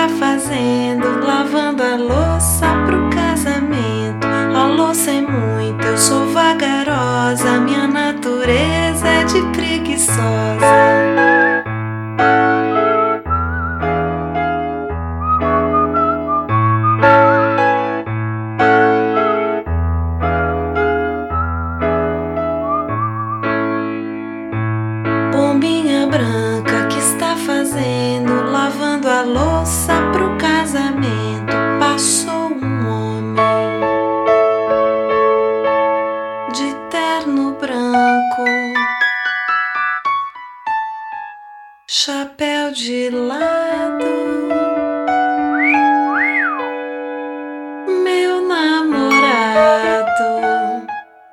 está fazendo? Lavando a louça pro casamento. A louça é muito, eu sou vagarosa. Minha natureza é de preguiçosa. Pombinha branca, que está fazendo? Lavando a louça pro casamento. Passou um homem de terno branco, chapéu de lado. Meu namorado,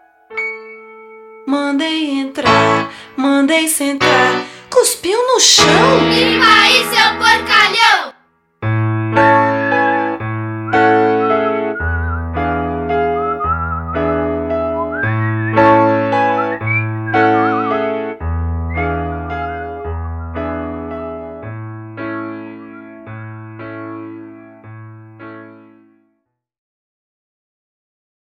mandei entrar, mandei sentar, cuspiu no chão. Limpa aí, seu porcalhão!